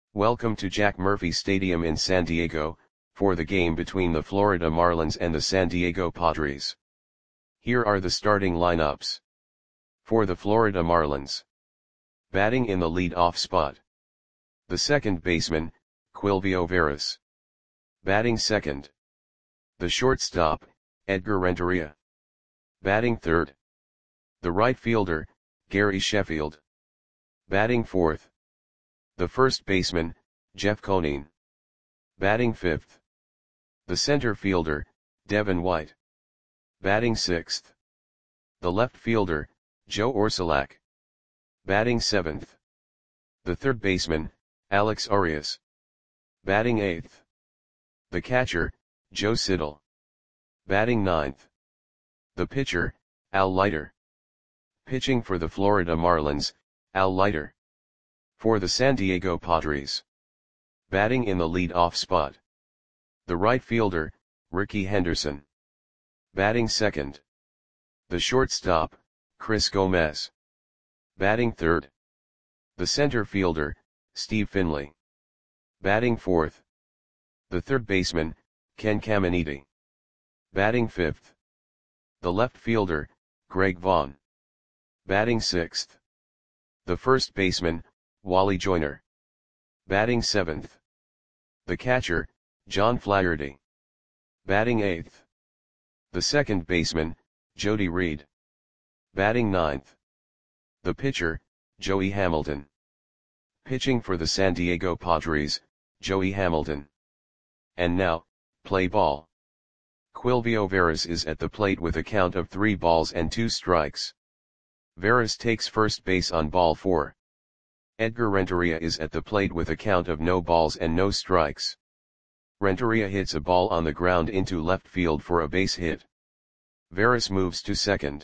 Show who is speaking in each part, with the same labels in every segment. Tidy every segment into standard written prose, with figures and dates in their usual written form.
Speaker 1: Welcome to Jack Murphy Stadium in San Diego, for the game between the Florida Marlins and the San Diego Padres. Here are the starting lineups. For the Florida Marlins. Batting in the lead-off spot. The second baseman, Quilvio Veras. Batting second. The shortstop, Edgar Renteria. Batting third. The right fielder, Gary Sheffield. Batting fourth. The first baseman, Jeff Conine. Batting fifth. The center fielder, Devin White. Batting sixth. The left fielder, Joe Orsulak. Batting seventh. The third baseman, Alex Arias. Batting eighth. The catcher, Joe Siddall. Batting ninth. The pitcher, Al Leiter. Pitching for the Florida Marlins, Al Leiter. For the San Diego Padres. Batting in the lead-off spot. The right fielder, Rickey Henderson. Batting second. The shortstop, Chris Gomez. Batting third. The center fielder, Steve Finley. Batting fourth. The third baseman, Ken Caminiti. Batting fifth. The left fielder, Greg Vaughn. Batting sixth. The first baseman, Wally Joyner. Batting seventh. The catcher, John Flaherty. Batting eighth. The second baseman, Jody Reed. Batting ninth. The pitcher, Joey Hamilton. Pitching for the San Diego Padres, Joey Hamilton. And now, play ball. Quilvio Veras is at the plate with a count of 3 balls and 2 strikes. Veras takes first base on ball 4. Edgar Renteria is at the plate with a count of no balls and no strikes. Renteria hits a ball on the ground into left field for a base hit. Veras moves to second.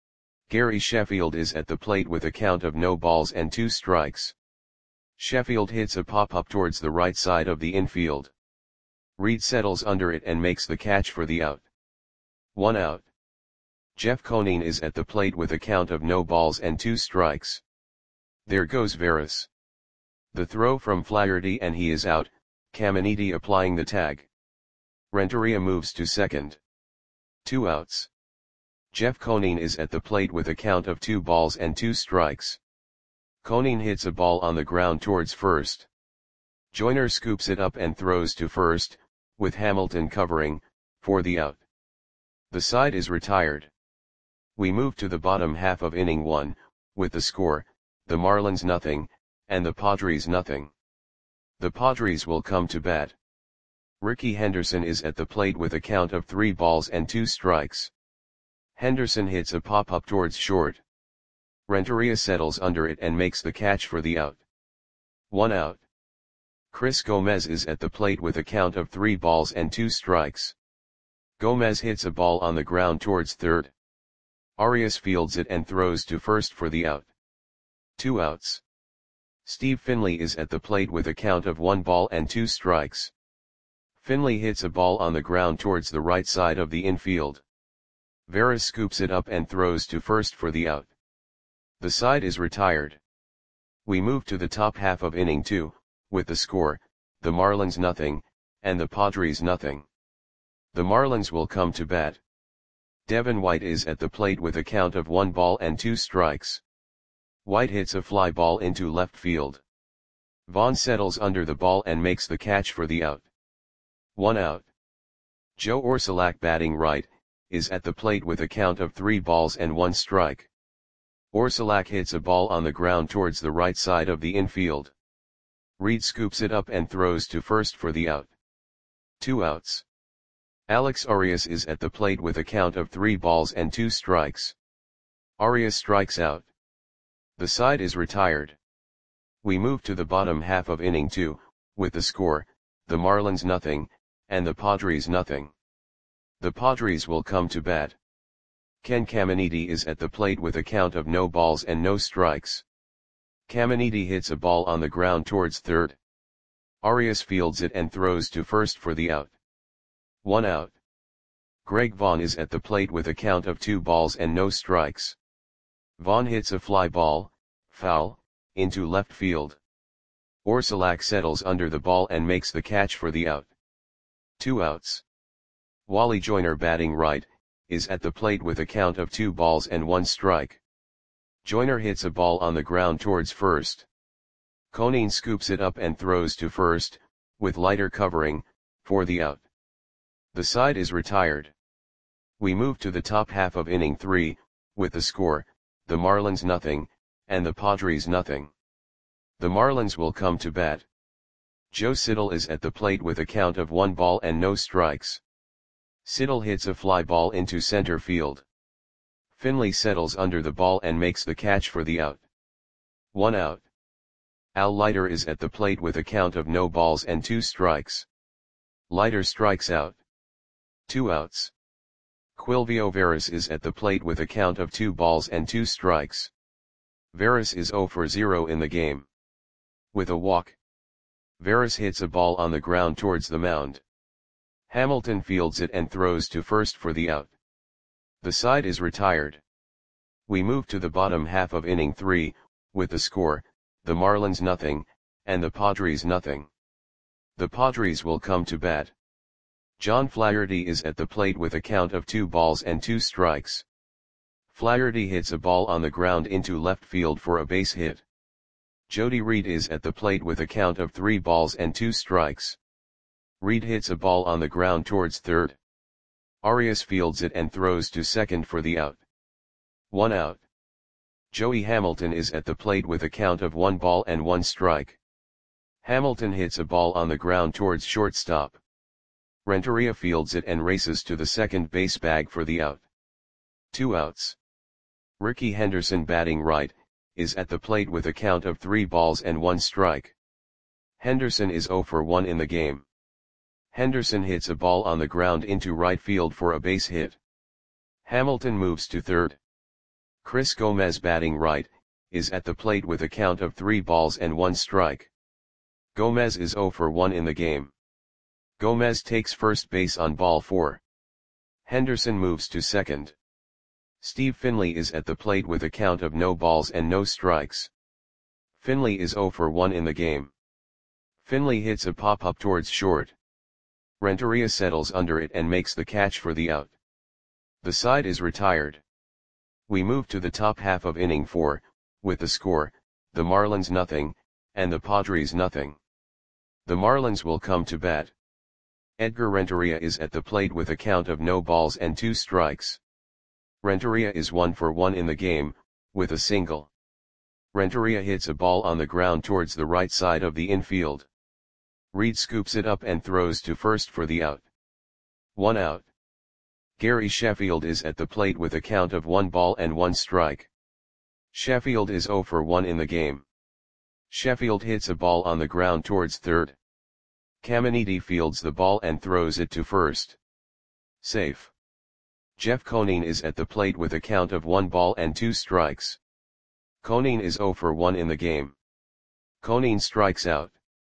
Speaker 1: Gary Sheffield is at the plate with a count of no balls and 2 strikes. Sheffield hits a pop-up towards the right side of the infield. Reed settles under it and makes the catch for the out. 1 out. Jeff Conine is at the plate with a count of no balls and 2 strikes. There goes Veras. The throw from Flaherty and he is out, Caminiti applying the tag. Renteria moves to second. 2 outs. Jeff Conine is at the plate with a count of 2 balls and 2 strikes. Conine hits a ball on the ground towards first. Joyner scoops it up and throws to first, with Hamilton covering, for the out. The side is retired. We move to the bottom half of inning 1, with the score, the Marlins nothing, and the Padres nothing. The Padres will come to bat. Rickey Henderson is at the plate with a count of 3 balls and 2 strikes. Henderson hits a pop-up towards short. Renteria settles under it and makes the catch for the out. 1 out. Chris Gomez is at the plate with a count of 3 balls and 2 strikes. Gomez hits a ball on the ground towards third. Arias fields it and throws to first for the out. 2 outs. Steve Finley is at the plate with a count of 1 ball and 2 strikes. Finley hits a ball on the ground towards the right side of the infield. Veras scoops it up and throws to first for the out. The side is retired. We move to the top half of inning 2, with the score, the Marlins nothing, and the Padres nothing. The Marlins will come to bat. Devin White is at the plate with a count of 1 ball and 2 strikes. White hits a fly ball into left field. Vaughn settles under the ball and makes the catch for the out. 1 out. Joe Orsulak batting right, is at the plate with a count of 3 balls and 1 strike. Orsulak hits a ball on the ground towards the right side of the infield. Reed scoops it up and throws to first for the out. 2 outs. Alex Arias is at the plate with a count of 3 balls and 2 strikes. Arias strikes out. The side is retired. We move to the bottom half of inning 2, with the score, the Marlins nothing, and the Padres nothing. The Padres will come to bat. Ken Caminiti is at the plate with a count of no balls and no strikes. Caminiti hits a ball on the ground towards third. Arias fields it and throws to first for the out. 1 out. Greg Vaughn is at the plate with a count of 2 balls and no strikes. Vaughn hits a fly ball, foul, into left field. Orsulak settles under the ball and makes the catch for the out. 2 outs. Wally Joyner batting right, is at the plate with a count of 2 balls and 1 strike. Joyner hits a ball on the ground towards first. Conine scoops it up and throws to first, with Leiter covering, for the out. The side is retired. We move to the top half of inning 3, with the score, the Marlins nothing, and the Padres nothing. The Marlins will come to bat. Joe Siddall is at the plate with a count of 1 ball and no strikes. Siddall hits a fly ball into center field. Finley settles under the ball and makes the catch for the out. 1 out. Al Leiter is at the plate with a count of no balls and 2 strikes. Leiter strikes out. 2 outs. Quilvio Veras is at the plate with a count of 2 balls and 2 strikes. Veras is 0 for 0 in the game. With a walk, Veras hits a ball on the ground towards the mound. Hamilton fields it and throws to first for the out. The side is retired. We move to the bottom half of inning 3, with the score, the Marlins nothing, and the Padres nothing. The Padres will come to bat. John Flaherty is at the plate with a count of 2 balls and 2 strikes. Flaherty hits a ball on the ground into left field for a base hit. Jody Reed is at the plate with a count of 3 balls and 2 strikes. Reed hits a ball on the ground towards third. Arias fields it and throws to second for the out. 1 out. Joey Hamilton is at the plate with a count of 1 ball and 1 strike. Hamilton hits a ball on the ground towards shortstop. Renteria fields it and races to the second base bag for the out. 2 outs. Ricky Henderson batting right, is at the plate with a count of 3 balls and 1 strike. Henderson is 0 for 1 in the game. Henderson hits a ball on the ground into right field for a base hit. Hamilton moves to third. Chris Gomez batting right, is at the plate with a count of 3 balls and 1 strike. Gomez is 0 for 1 in the game. Gomez takes first base on ball 4. Henderson moves to second. Steve Finley is at the plate with a count of no balls and no strikes. Finley is 0 for 1 in the game. Finley hits a pop-up towards short. Renteria settles under it and makes the catch for the out. The side is retired. We move to the top half of inning 4, with the score, the Marlins nothing, and the Padres nothing. The Marlins will come to bat. Edgar Renteria is at the plate with a count of no balls and 2 strikes. Renteria is 1 for 1 in the game, with a single. Renteria hits a ball on the ground towards the right side of the infield. Reed scoops it up and throws to first for the out. 1 out. Gary Sheffield is at the plate with a count of 1 ball and 1 strike. Sheffield is 0 for 1 in the game. Sheffield hits a ball on the ground towards third. Caminiti fields the ball and throws it to first. Safe. Jeff Conine is at the plate with a count of 1 ball and 2 strikes. Conine is 0 for 1 in the game. Conine strikes out.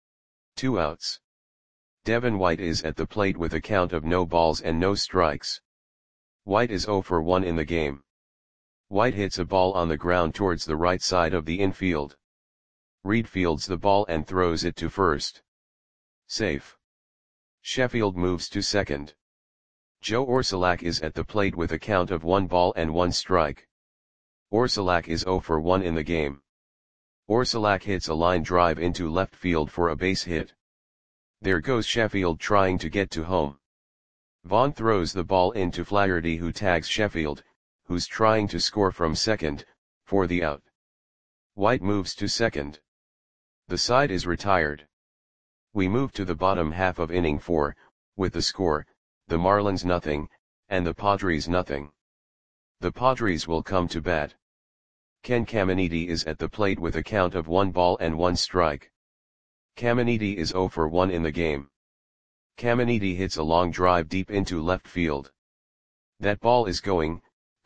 Speaker 1: 2 outs. Devin White is at the plate with a count of no balls and no strikes. White is 0 for 1 in the game. White hits a ball on the ground towards the right side of the infield. Reed fields the ball and throws it to first. Safe. Sheffield moves to second. Joe Orsulak is at the plate with a count of 1 ball and 1 strike. Orsulak is 0 for 1 in the game. Orsulak hits a line drive into left field for a base hit. There goes Sheffield trying to get to home. Vaughn throws the ball into Flaherty, who tags Sheffield, who's trying to score from second, for the out. White moves to second. The side is retired. We move to the bottom half of inning 4, with the score, the Marlins nothing, and the Padres nothing. The Padres will come to bat. Ken Caminiti is at the plate with a count of 1 ball and 1 strike. Caminiti is 0 for 1 in the game. Caminiti hits a long drive deep into left field. That ball is gone.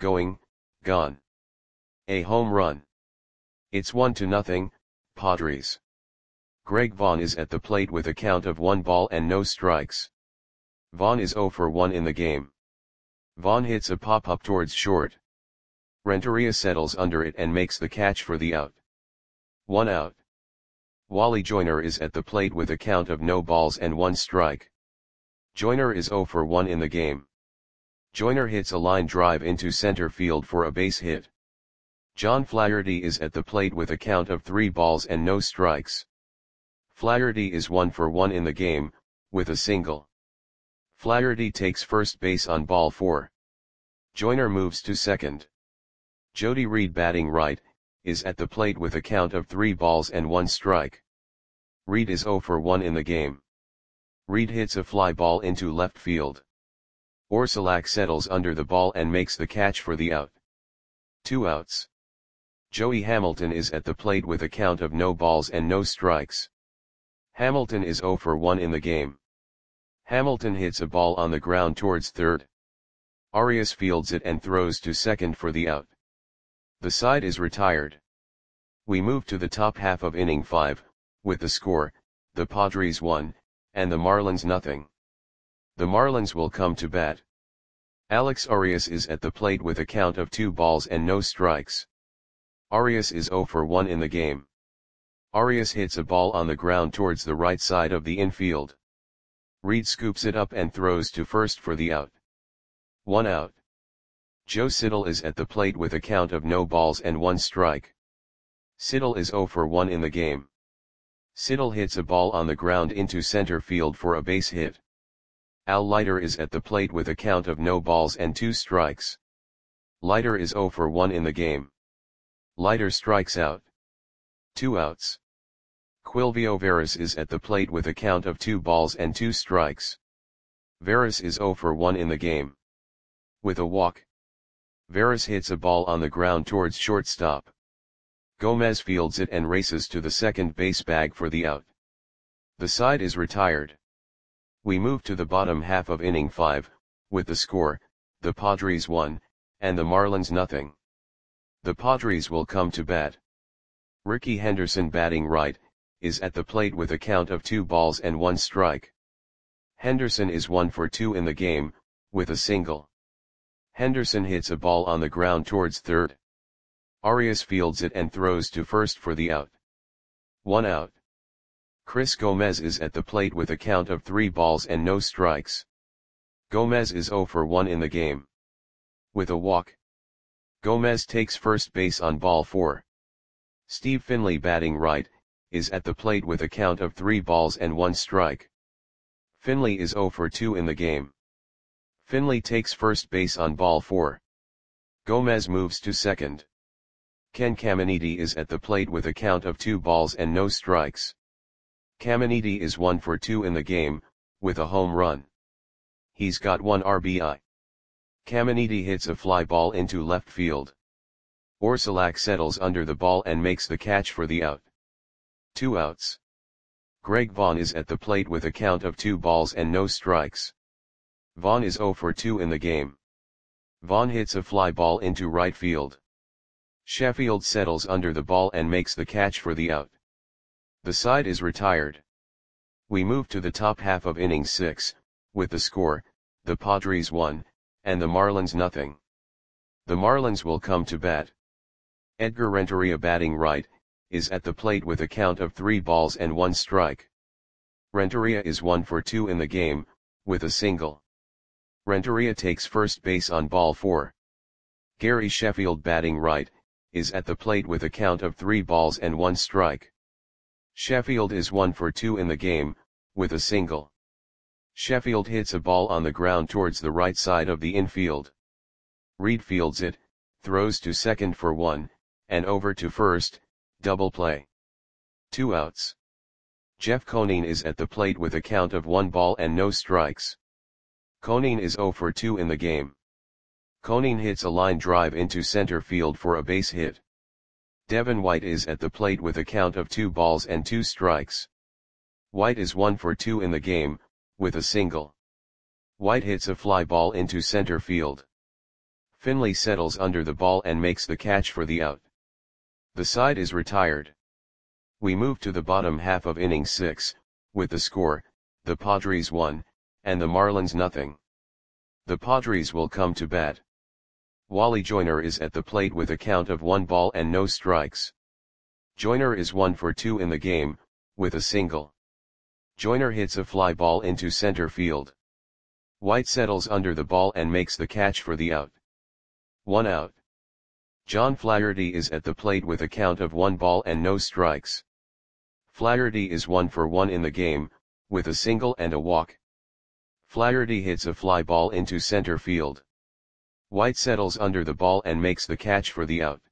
Speaker 1: A home run. It's 1-0, Padres. Greg Vaughn is at the plate with a count of 1 ball and no strikes. Vaughn is 0 for 1 in the game. Vaughn hits a pop-up towards short. Renteria settles under it and makes the catch for the out. 1 out. Wally Joyner is at the plate with a count of no balls and 1 strike. Joyner is 0 for 1 in the game. Joyner hits a line drive into center field for a base hit. John Flaherty is at the plate with a count of 3 balls and no strikes. Flaherty is 1 for 1 in the game, with a single. Flaherty takes first base on ball 4. Joyner moves to second. Jody Reed, batting right, is at the plate with a count of 3 balls and 1 strike. Reed is 0 for 1 in the game. Reed hits a fly ball into left field. Orsulak settles under the ball and makes the catch for the out. 2 outs. Joey Hamilton is at the plate with a count of no balls and no strikes. Hamilton is 0 for 1 in the game. Hamilton hits a ball on the ground towards third. Arias fields it and throws to second for the out. The side is retired. We move to the top half of inning 5, with the score, the Padres 1, and the Marlins nothing. The Marlins will come to bat. Alex Arias is at the plate with a count of 2 balls and no strikes. Arias is 0 for 1 in the game. Arias hits a ball on the ground towards the right side of the infield. Reed scoops it up and throws to first for the out. 1 out. Joe Siddall is at the plate with a count of no balls and 1 strike. Siddall is 0 for 1 in the game. Siddall hits a ball on the ground into center field for a base hit. Al Leiter is at the plate with a count of no balls and 2 strikes. Leiter is 0 for 1 in the game. Leiter strikes out. 2 outs. Quilvio Veras is at the plate with a count of 2 balls and 2 strikes. Veras is 0 for 1 in the game. With a walk. Veras hits a ball on the ground towards shortstop. Gomez fields it and races to the second base bag for the out. The side is retired. We move to the bottom half of inning 5, with the score, the Padres 1, and the Marlins nothing. The Padres will come to bat. Ricky Henderson, batting right, is at the plate with a count of 2 balls and 1 strike. Henderson is 1 for 2 in the game, with a single. Henderson hits a ball on the ground towards third. Arias fields it and throws to first for the out. 1 out. Chris Gomez is at the plate with a count of 3 balls and no strikes. Gomez is 0 for 1 in the game. With a walk. Gomez takes first base on ball 4. Steve Finley, batting right, is at the plate with a count of 3 balls and 1 strike. Finley is 0 for 2 in the game. Finley takes first base on ball 4. Gomez moves to second. Ken Caminiti is at the plate with a count of 2 balls and no strikes. Caminiti is 1 for 2 in the game, with a home run. He's got 1 RBI. Caminiti hits a fly ball into left field. Orsulak settles under the ball and makes the catch for the out. 2 outs. Greg Vaughn is at the plate with a count of 2 balls and no strikes. Vaughn is 0 for 2 in the game. Vaughn hits a fly ball into right field. Sheffield settles under the ball and makes the catch for the out. The side is retired. We move to the top half of inning 6, with the score, the Padres 1, and the Marlins nothing. The Marlins will come to bat. Edgar Renteria, batting right, is at the plate with a count of 3 balls and 1 strike. Renteria is 1 for 2 in the game, with a single. Renteria takes first base on ball 4. Gary Sheffield, batting right, is at the plate with a count of 3 balls and 1 strike. Sheffield is 1 for 2 in the game, with a single. Sheffield hits a ball on the ground towards the right side of the infield. Reed fields it, throws to second for 1, and over to first, double play. 2 outs. Jeff Conine is at the plate with a count of 1 ball and no strikes. Conine is 0 for 2 in the game. Conine hits a line drive into center field for a base hit. Devin White is at the plate with a count of 2 balls and 2 strikes. White is 1 for 2 in the game, with a single. White hits a fly ball into center field. Finley settles under the ball and makes the catch for the out. The side is retired. We move to the bottom half of inning 6, with the score, the Padres 1, and the Marlins nothing. The Padres will come to bat. Wally Joyner is at the plate with a count of 1 ball and no strikes. Joyner is 1 for 2 in the game, with a single. Joyner hits a fly ball into center field. White settles under the ball and makes the catch for the out. 1 out. John Flaherty is at the plate with a count of 1 ball and no strikes. Flaherty is 1 for 1 in the game, with a single and a walk. Flaherty hits a fly ball into center field. White settles under the ball and makes the catch for the out.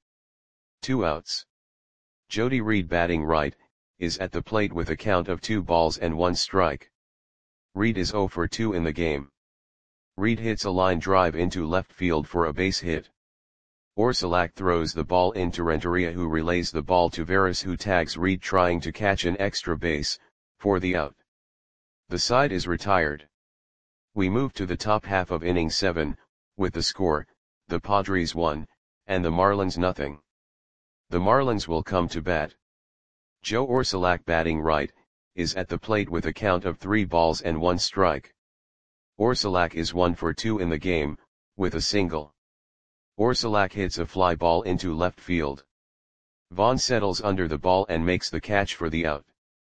Speaker 1: 2 outs. Jody Reed, batting right, is at the plate with a count of 2 balls and 1 strike. Reed is 0 for 2 in the game. Reed hits a line drive into left field for a base hit. Orsulak throws the ball into Renteria, who relays the ball to Veras, who tags Reed trying to catch an extra base, for the out. The side is retired. We move to the top half of inning 7, with the score, the Padres 1, and the Marlins nothing. The Marlins will come to bat. Joe Orsulak, batting right, is at the plate with a count of 3 balls and 1 strike. Orsulak is 1 for 2 in the game, with a single. Orsulak hits a fly ball into left field. Vaughn settles under the ball and makes the catch for the out.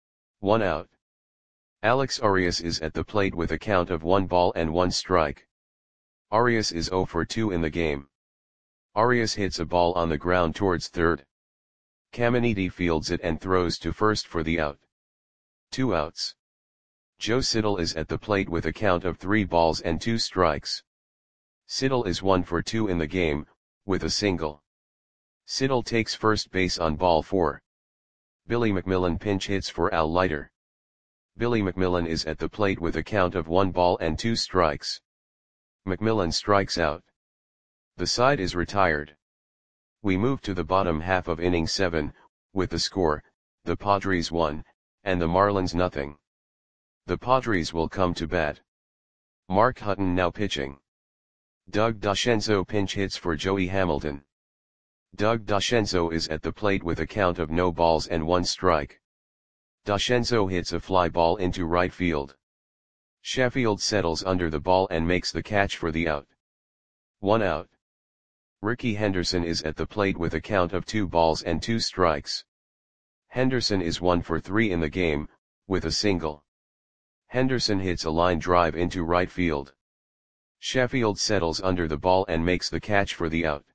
Speaker 1: 1 out. Alex Arias is at the plate with a count of 1 ball and 1 strike. Arias is 0 for 2 in the game. Arias hits a ball on the ground towards third. Caminiti fields it and throws to first for the out. 2 outs. Joe Siddall is at the plate with a count of 3 balls and 2 strikes. Siddall is 1 for 2 in the game, with a single. Siddall takes first base on ball 4. Billy McMillan pinch hits for Al Leiter. Billy McMillan is at the plate with a count of 1 ball and 2 strikes. McMillan strikes out. The side is retired. We move to the bottom half of inning 7, with the score, the Padres 1, and the Marlins nothing. The Padres will come to bat. Mark Hutton now pitching. Doug DeCenzo pinch hits for Joey Hamilton. Doug DeCenzo is at the plate with a count of no balls and 1 strike. DeCenzo hits a fly ball into right field. Sheffield settles under the ball and makes the catch for the out. 1 out. Ricky Henderson is at the plate with a count of 2 balls and 2 strikes. Henderson is 1 for 3 in the game, with a single. Henderson hits a line drive into right field. Sheffield settles under the ball and makes the catch for the out.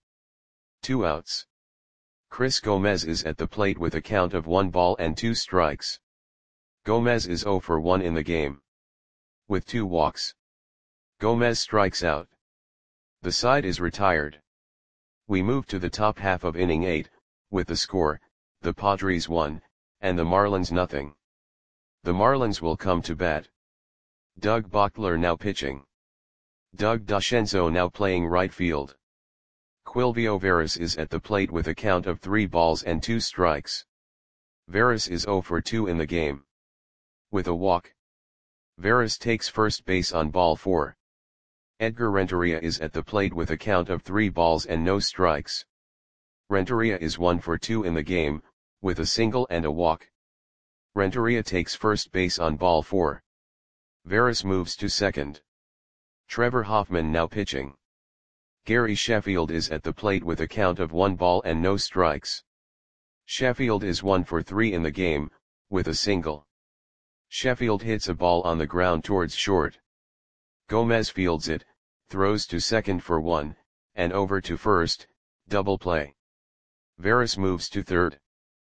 Speaker 1: 2 outs. Chris Gomez is at the plate with a count of 1 ball and 2 strikes. Gomez is 0 for 1 in the game. With 2 walks. Gomez strikes out. The side is retired. We move to the top half of inning 8, with the score, the Padres 1, and the Marlins nothing. The Marlins will come to bat. Doug Bochtler now pitching. Doug DeCenzo now playing right field. Quilvio Veras is at the plate with a count of 3 balls and 2 strikes. Veras is 0 for 2 in the game. With a walk. Veras takes first base on ball 4. Edgar Renteria is at the plate with a count of 3 balls and no strikes. Renteria is 1 for 2 in the game, with a single and a walk. Renteria takes first base on ball 4. Veras moves to second. Trevor Hoffman now pitching. Gary Sheffield is at the plate with a count of 1 ball and no strikes. Sheffield is 1 for 3 in the game, with a single. Sheffield hits a ball on the ground towards short. Gomez fields it, throws to second for 1, and over to first, double play. Veras moves to third.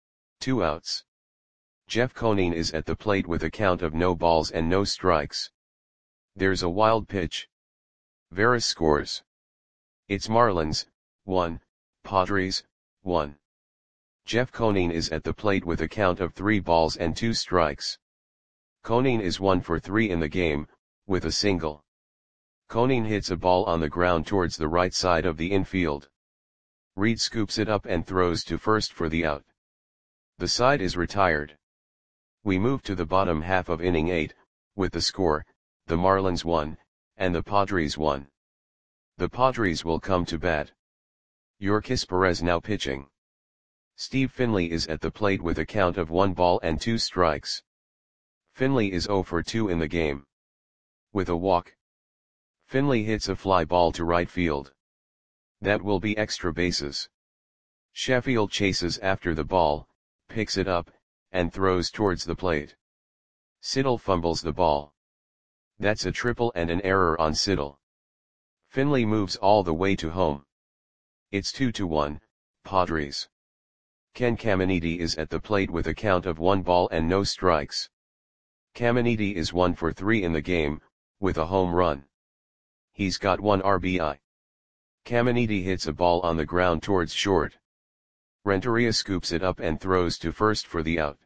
Speaker 1: 2 outs. Jeff Conine is at the plate with a count of no balls and no strikes. There's a wild pitch. Veras scores. It's Marlins, 1, Padres, 1. Jeff Conine is at the plate with a count of 3 balls and 2 strikes. Conine is 1 for 3 in the game, with a single. Conine hits a ball on the ground towards the right side of the infield. Reed scoops it up and throws to first for the out. The side is retired. We move to the bottom half of inning 8, with the score, the Marlins 1, and the Padres 1. The Padres will come to bat. Yorkis Perez now pitching. Steve Finley is at the plate with a count of 1 ball and 2 strikes. Finley is 0 for 2 in the game. With a walk. Finley hits a fly ball to right field. That will be extra bases. Sheffield chases after the ball, picks it up, and throws towards the plate. Siddle fumbles the ball. That's a triple and an error on Siddle. Finley moves all the way to home. It's 2-1, Padres. Ken Caminiti is at the plate with a count of 1 ball and no strikes. Caminiti is 1 for 3 in the game, with a home run. He's got 1 RBI. Caminiti hits a ball on the ground towards short. Renteria scoops it up and throws to first for the out.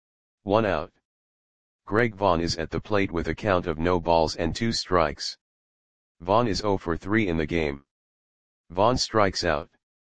Speaker 1: 1 out. Greg Vaughn is at the plate with a count of no balls and 2 strikes. Vaughn is 0 for 3 in the game. Vaughn strikes out.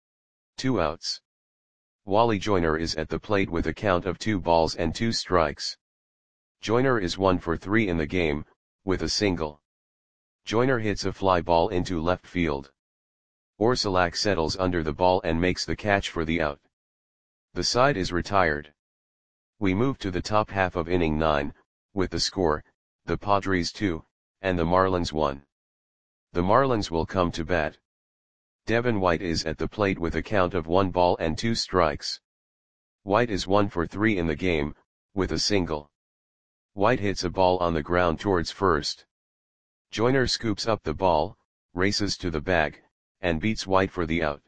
Speaker 1: 2 outs. Wally Joyner is at the plate with a count of 2 balls and 2 strikes. Joyner is 1 for 3 in the game, with a single. Joyner hits a fly ball into left field. Orsulak settles under the ball and makes the catch for the out. The side is retired. We move to the top half of inning 9, with the score, the Padres 2, and the Marlins 1. The Marlins will come to bat. Devin White is at the plate with a count of 1 ball and 2 strikes. White is 1 for 3 in the game, with a single. White hits a ball on the ground towards first. Joyner scoops up the ball, races to the bag, and beats White for the out.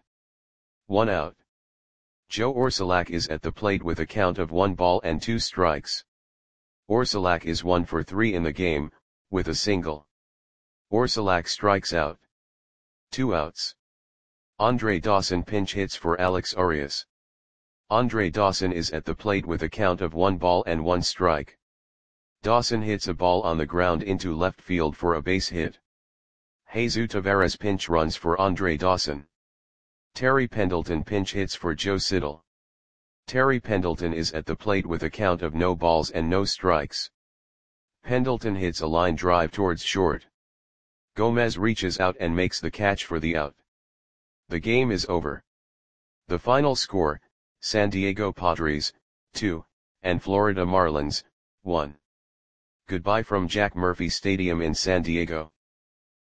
Speaker 1: 1 out. Joe Orsulak is at the plate with a count of 1 ball and 2 strikes. Orsulak is 1 for 3 in the game, with a single. Orsulak strikes out. 2 outs. Andre Dawson pinch hits for Alex Arias. Andre Dawson is at the plate with a count of 1 ball and 1 strike. Dawson hits a ball on the ground into left field for a base hit. Jesus Taveras pinch runs for Andre Dawson. Terry Pendleton pinch hits for Joe Siddle. Terry Pendleton is at the plate with a count of no balls and no strikes. Pendleton hits a line drive towards short. Gomez reaches out and makes the catch for the out. The game is over. The final score, San Diego Padres, 2, and Florida Marlins, 1. Goodbye from Jack Murphy Stadium in San Diego.